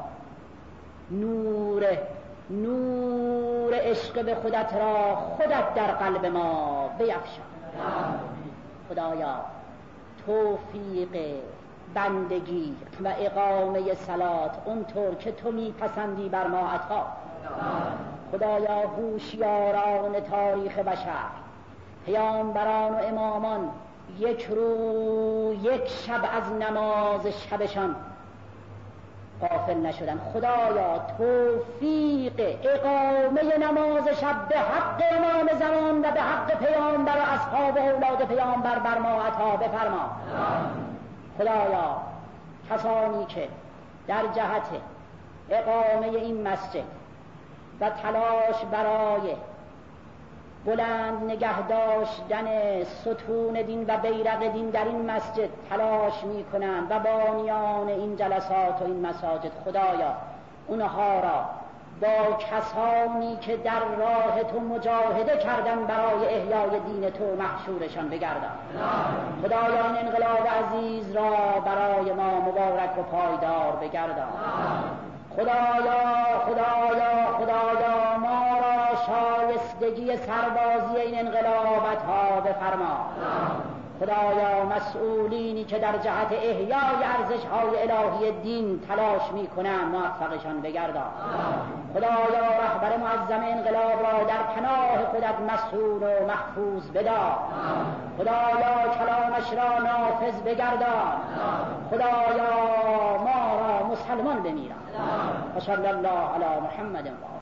نور عشق به خودت را خودت در قلب ما بیفشان. خدایا، توفیق بندگی و اقامه صلات اونطور که تو میپسندی بر ما عطا. خدایا، هوشیاران تاریخ بشر، پیامبران و امامان یک روز یک شب از نماز شبشان غافل نشدن. خدایا، توفیق اقامه نماز شب به حق امام زمان و به حق پیامبر و اصحاب و اولاد پیامبر بر ما عطا بفرما. خدایا، کسانی که در جهت اقامه این مسجد و تلاش برای بلند نگه داشتن ستون دین و بیرق دین در این مسجد تلاش می کنند و بانیان این جلسات و این مساجد، خدایا اونها را با کسانی که در راه تو مجاهده کردن برای احیای دین تو محشورشان بگردان. خدایا، این انقلاب عزیز را برای ما مبارک و پایدار بگردان. خدایا، ما را شایستگی سربازی این انقلابت ها بفرما. خدایا، مسئولینی که در جهت احیای ارزش های الهی دین تلاش می کنند موفقشان بگردان. خدایا، رهبر معظم انقلاب را در پناه خودت مسئول و محفوظ بدار. خدایا، کلامش را نافذ بگردان. خدایا، ما را مسلمان بمیران. و صلی الله علی محمد و